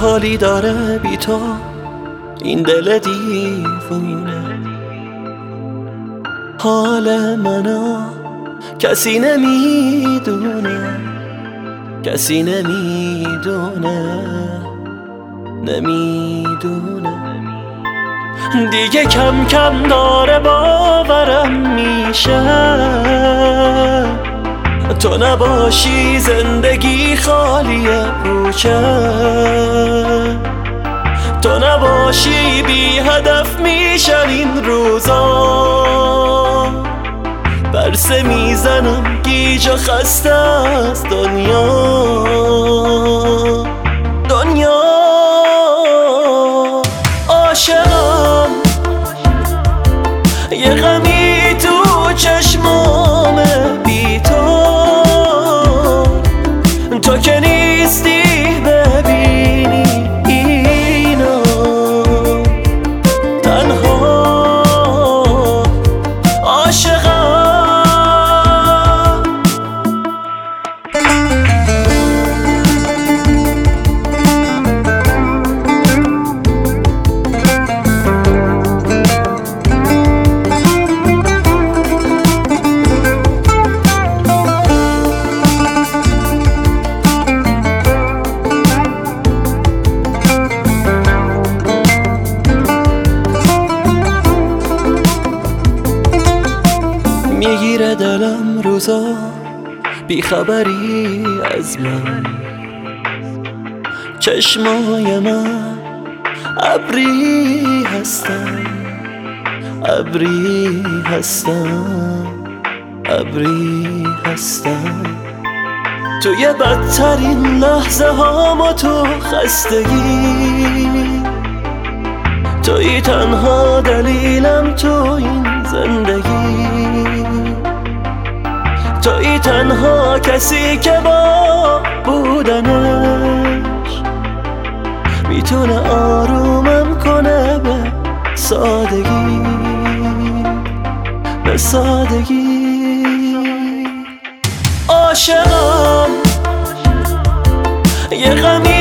حالی داره بی تو این دل دیوونه؟ حال منو کسی نمیدونه، کسی نمیدونه، نمیدونه. دیگه کم کم داره باورم میشه تو نباشی زندگی خالیه پوچه، تو نباشی بی هدف میشن این روزا. برسه میزنم گیج و خسته از دنیا، دنیا. عاشقم یه غمی تو چشمامه بی تو، تو که نیستی ببینی اینو تنها. عاشقم میگیره دلم روزا بیخبری از من، چشمای من ابری هستن، ابری هستن، ابری هستن. توی بدترین لحظه هام تو خستگی، توی تنها دلیلم تو این زندگی، توی تنها کسی که با بودنش میتونه آرومم کنه به سادگی، به سادگی. عاشقم یه غمی